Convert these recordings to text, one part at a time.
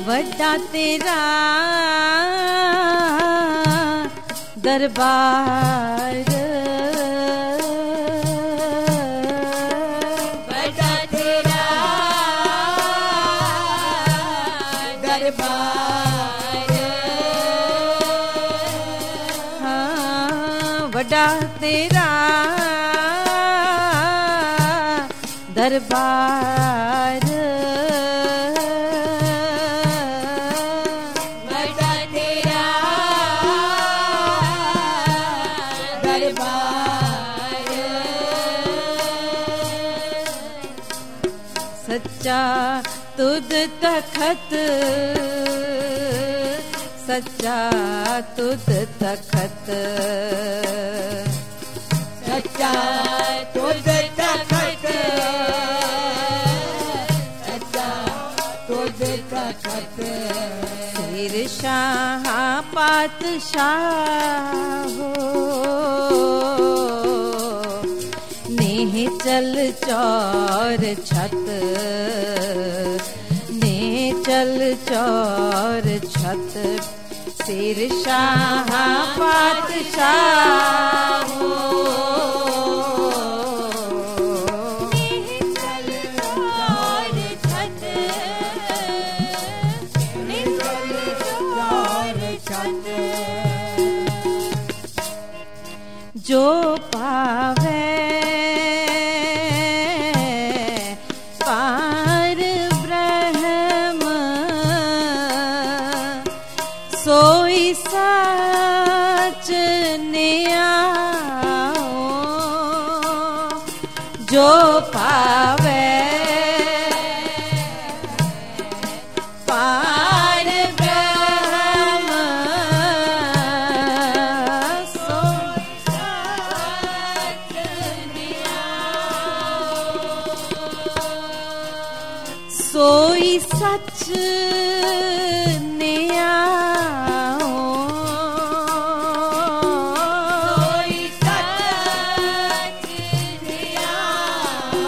वड्डा तेरा दरबार, वड्डा तेरा दरबार, हाँ वड्डा तेरा दरबार, वड्डा तेरा दरबार, सच्चा तुद तखत, सच्चा तुद तखत, सच्चा तुद तखत, सच्चा तुद तखत, सिर शाह पातशाह हो, नेह चल चौर छत, नेह चल चौर छत, सिर शाह पातशाह हो, जो पावे पार ब्रह्म सोई सच न्याओ, जो पावे पार ब्रह्म सोई सच न्याओ, सोई सच न्याओ,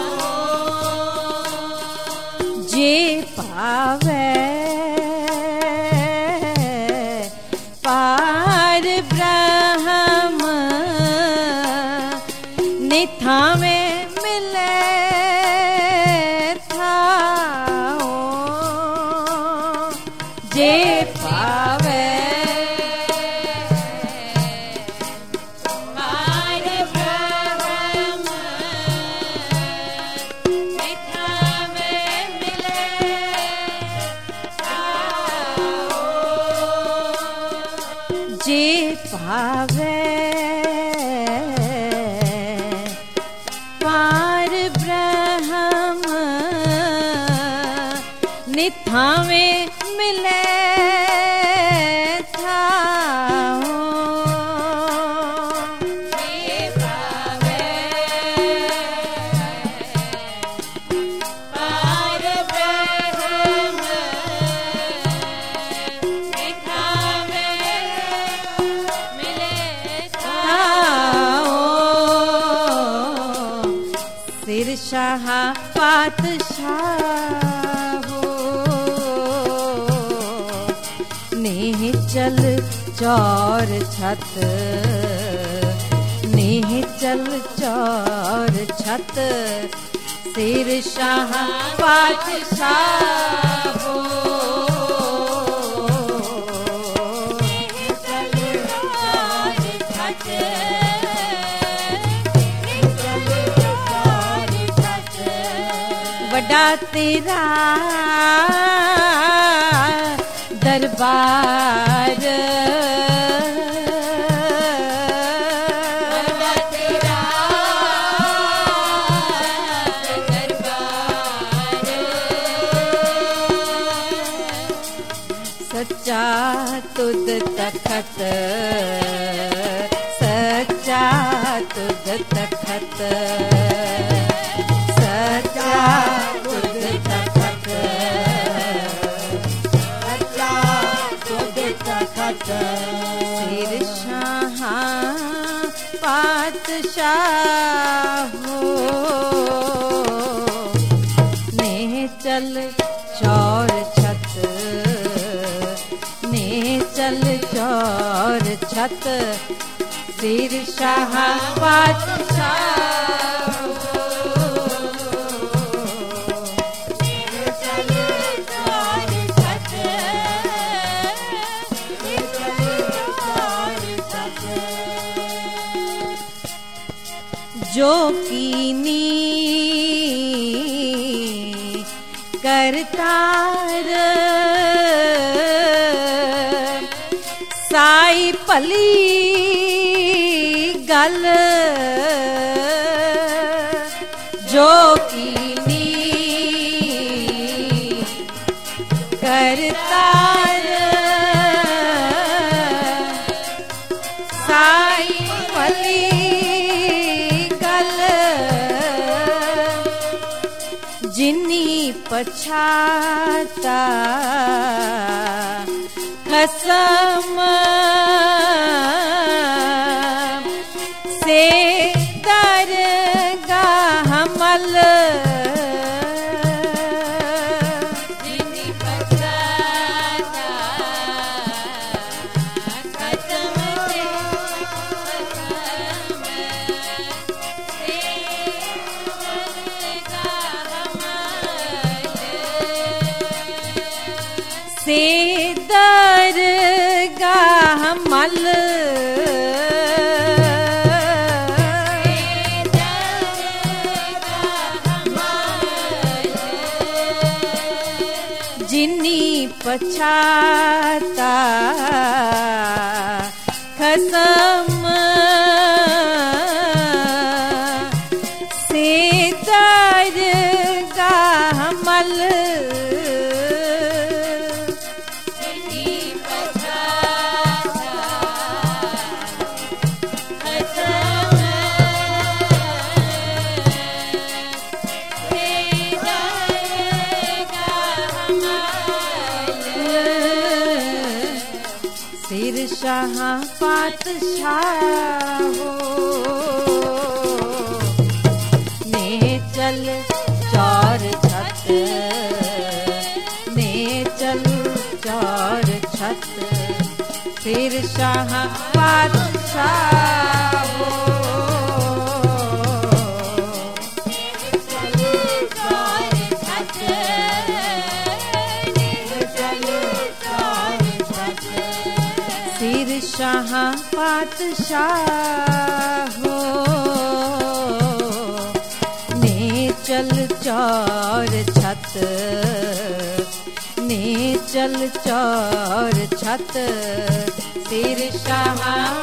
जे पावे पार ब्रह्म निथावे मिले जे पावे पार ब्रह्म निथावे मिले जे पावे पार ब्रह्म निथावे मिले शाह पातशाह हो, नेह चल चौर छत, नेह चल चौर छत, सिर शाह पातशाह हो, वड्डा तेरा दरबार, वड्डा तेरा दरबार, सच्चा तुद तखत, सच्चा तुद तखत, सच्चा तुद तखत, सच्चा तुद तखत, सिर शाह पातशाह हो, नेह चल चौर छत, ने चल चौर छत सिर शाह पातशाह जो कीनी करतार साई भली गल जो कीनी करतार साई भली जिन्नी पछाता खसम से दरगाह मल जिन्नी पछाता खसम से दरगाह मल जिन्नी पछाता खसम से दरगाह मल सिर शाह पातशाह ने चल चौर छत ने चल चौर छत सिर शाह पातशाह सिर शाह पातशाह ने चल चौर छत ने चल चौर छत सिर शाह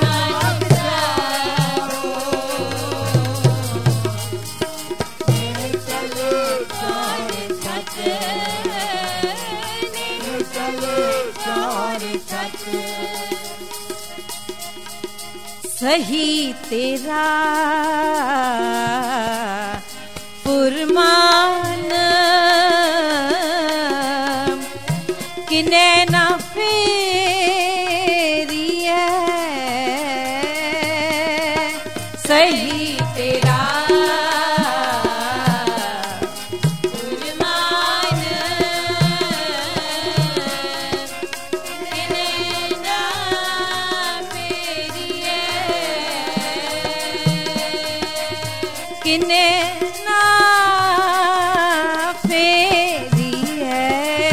सही तेरा फुरमान किने ना फेरिए सही तेरा किने ना फेरिए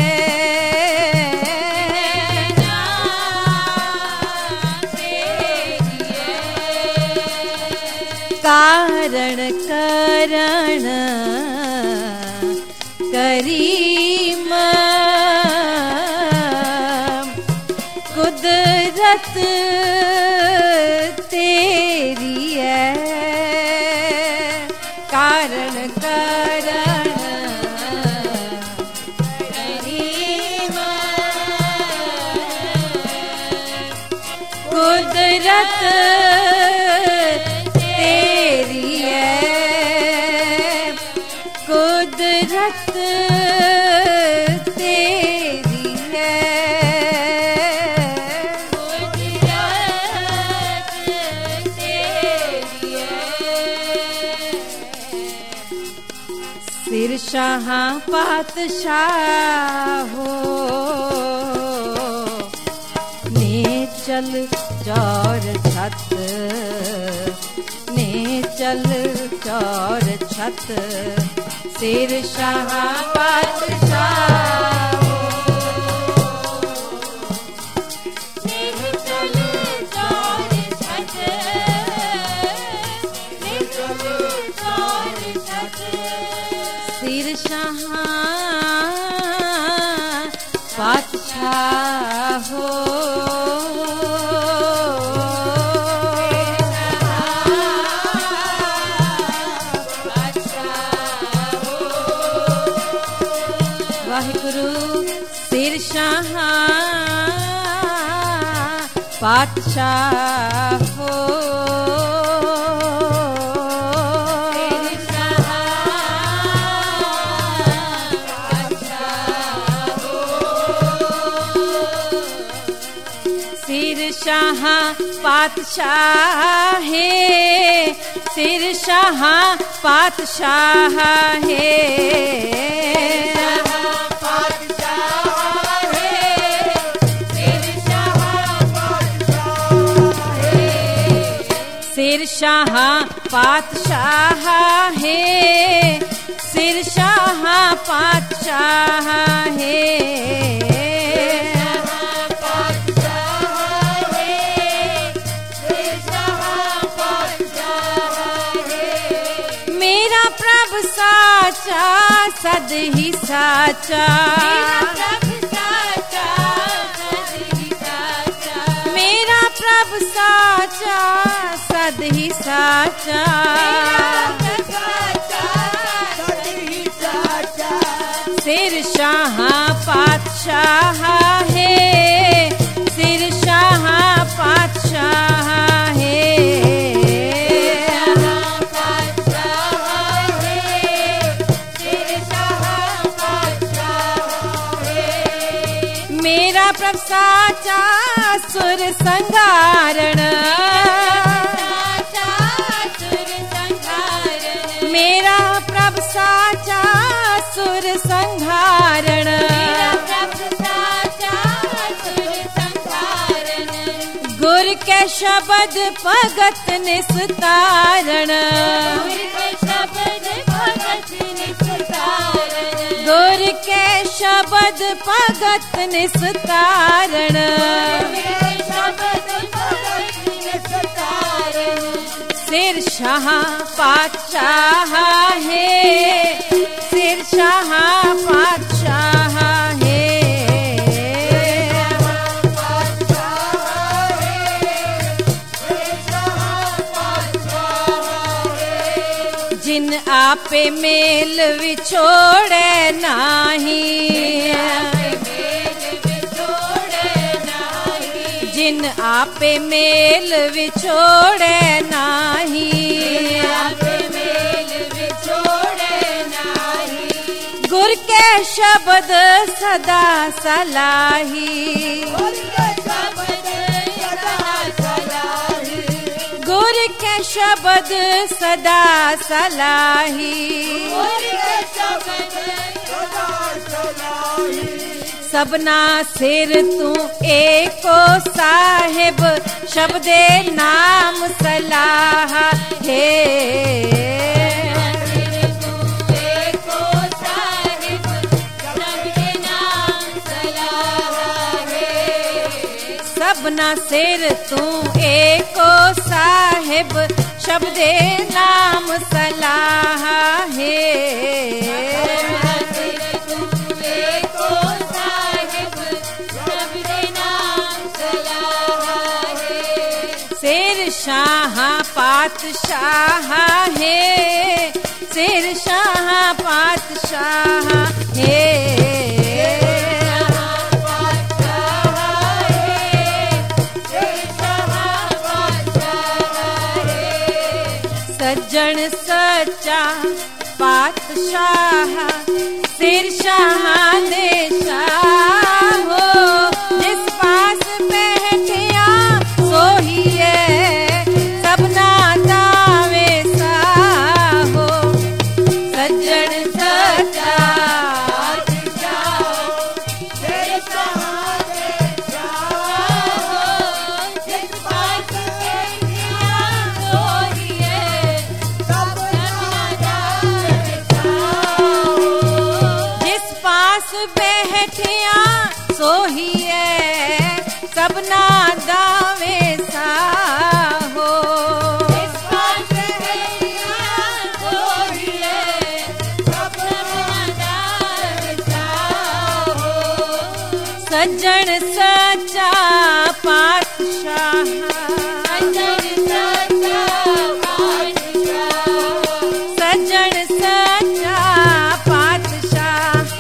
कारण करण करीम कुदरत तेरी है कारण करण करीम कुदरत तेरी है कुदरत तेरी है कुदरत तेरी है सिर शाह पातशाह चल चौर छत, ने चल चौर छत, सिर शाह पातशाह पातशाह हो। वाहिगुरु सिर शाह पातशाह हो। शाह पातशाह है, सिर शाह पातशाह है, सिर शाह पातशाह है, सिर शाह पातशाह है, साचा सद ही साचा, मेरा प्रभु साचा सद ही साचा, सिर शाह पातशाह है, सिर शाह पातशाह है, प्रभु साचा सुर संघारण, मेरा प्रभु साचा सुर संघारण, गुर के शब्द भगत निस्तारण, गुर के शब्द भगत निस्तारण, सिर शाह पातशाह है, सिर शाह पातशाह है, जिन आपे मेल विछोड़े नाही, जिन आपे मेल विछोड़े नाही, गुर के शब्द सदा सलाही, गुर के शब्द सदा सलाही, सबना सिर तू एको साहिब, शब्दे नाम सलाह है, सबना सिर तू एको साहिब, शब्दे नाम सलाह है, सिर शाह पातशाह है, सिर शाह पातशाह है, सज्जन सच्चा पातशाह, सिर शाह दे शाह हो, जिस पास बैठिया सोही है, सबना दावे साहो, सज्जन सच्चा पातशाह, सिर शाह दे शाह हो, पास बैठिया सोहिए सबना दावे साहो। सज्जन सच्चा पातशाह, सज्जन सच्चा पातशाह।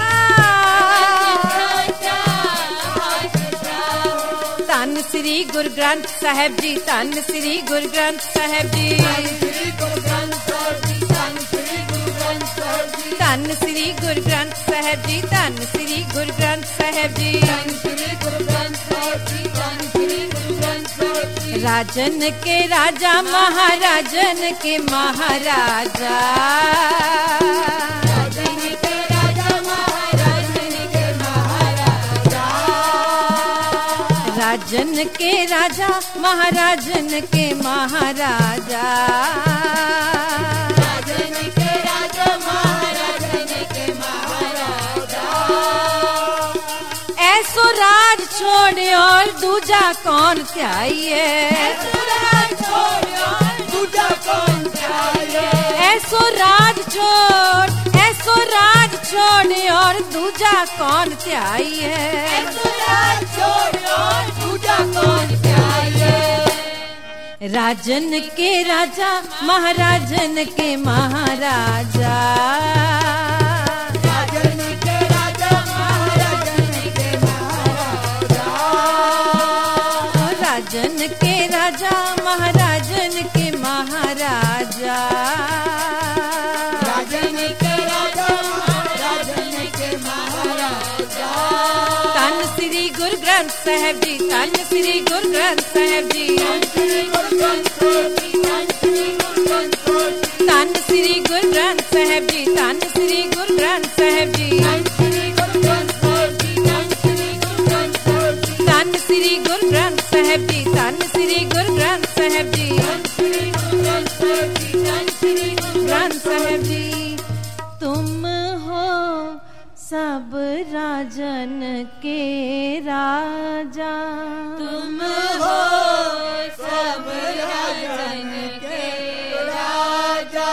धन श्री गुरु ग्रंथ साहिब जी, धन श्री गुरु ग्रंथ साहिब जी, धन श्री गुरु ग्रंथ साहिब जी, धन श्री गुरु ग्रंथ साहिब जी। राजन के राजा महाराजन के महाराजा, राजन के राजा महाराजन के महाराजा, राजन के राजा महाराजन के महाराजा, राजन के राजा महाराजन के महाराजा। ऐसो राज छोड़े और दूजा कौन चाहिए, ऐसो राज छोड़ और दूजा कौन चाहिए। ऐसो राज छोड़, ऐसो राज छोड़ और दूजा कौन चाहिए, ऐसो राज छोड़ और दूजा कौन चाहिए। राजन के राजा महाराजन के महाराजा, राजन के राजा महाराजन के महाराजा, राजन के राजा महाराजन के महाराजा, राजन के राजा महाराजन के महाराजा। धन श्री गुरु ग्रंथ साहिब जी, धन श्री गुरु ग्रंथ साहिब जी, धन श्री गुरु ग्रंथ साहिब जी, धन श्री गुरु ग्रंथ साहिब जी, धन श्री गुरु ग्रंथ साहिब जी, धन श्री गुरु ग्रंथ साहिब जी, धन श्री गुरु ग्रंथ साहिब जी, धन श्री गुरु ग्रंथ साहिब जी, धन श्री गुरु ग्रंथ साहिब जी, धन श्री गुरु ग्रंथ साहिब जी। तुम हो सब राजन के राजा, तुम हो सब राजन के राजा,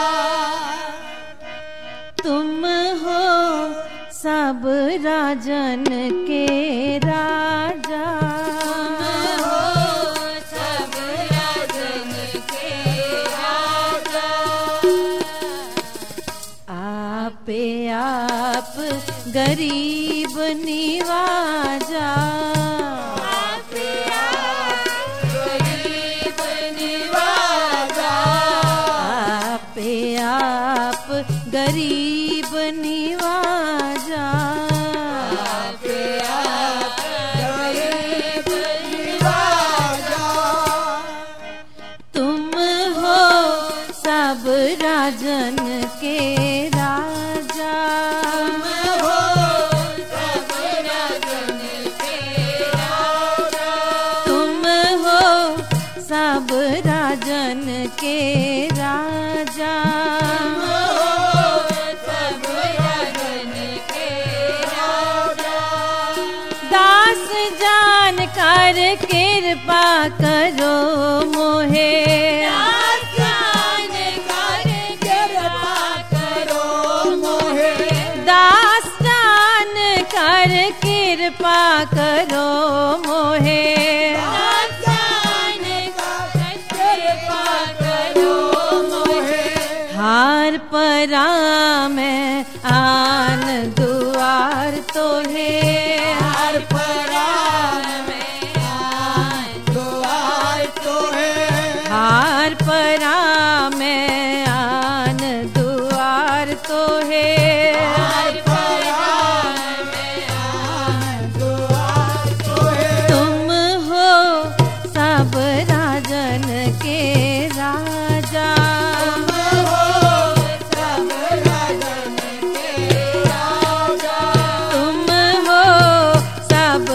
तुम हो सब राजन के राजा, तुम हो सब राजन के राजा। आपे आप गरीब निवाजा, आपे आप गरीब निवाजा, आपे आप गरीब निवाजा, आपे आप गरीब निवाजा। तुम हो सब राजन के राजा, तुम हो सब राजन के राजा, तुम हो सब राजन के राजा, तुम हो सब राजन के राजा। दास जान कर कृपा करो मोहे, दास जान कर कृपा करो मोहे, दास जान कर कृपा करो मोहे, दास जान कर कृपा करो मोहे। हार परा में आन दुआर तो है, हार परा में आन दुआर तो है, हार परा में आन दुआर तो है, हार परा में आन दुआर तो है। तुम हो सब राजन के राजा, तुम हो सब राजन के राजा, तुम हो सब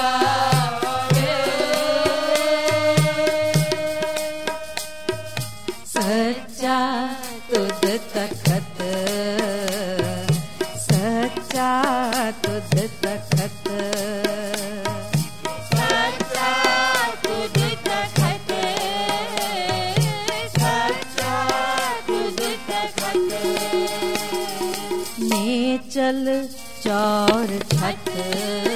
और छठ